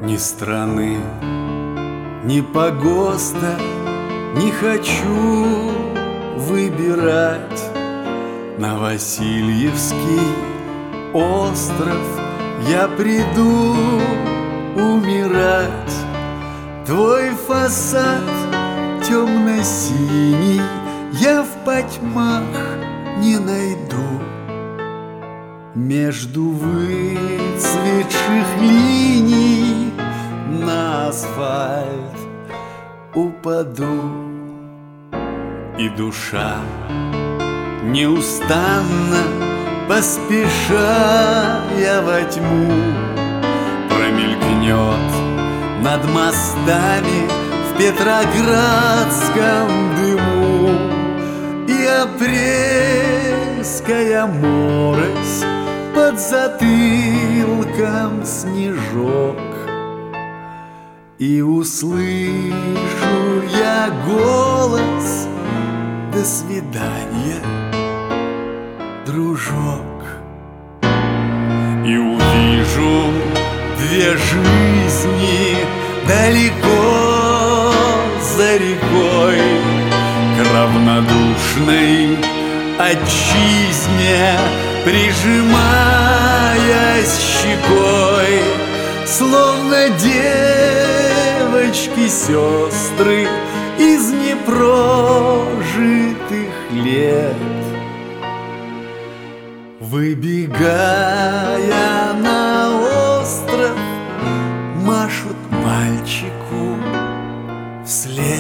Ни страны, ни погоста не хочу выбирать. На Васильевский остров я приду умирать. Твой фасад темно-синий я в потьмах не найду. Между выцветших линий на асфальт упаду. И душа неустанно, поспешая во тьму, промелькнет над мостами в петроградском дыму. И апрельская морось, под затылком снежок. И услышу я голос: до свидания, дружок. И увижу две жизни далеко за рекой, к равнодушной отчизне прижимаясь щекой, словно девочки-сестры из непрожитых лет. Выбегая на остров, машут мальчику вслед.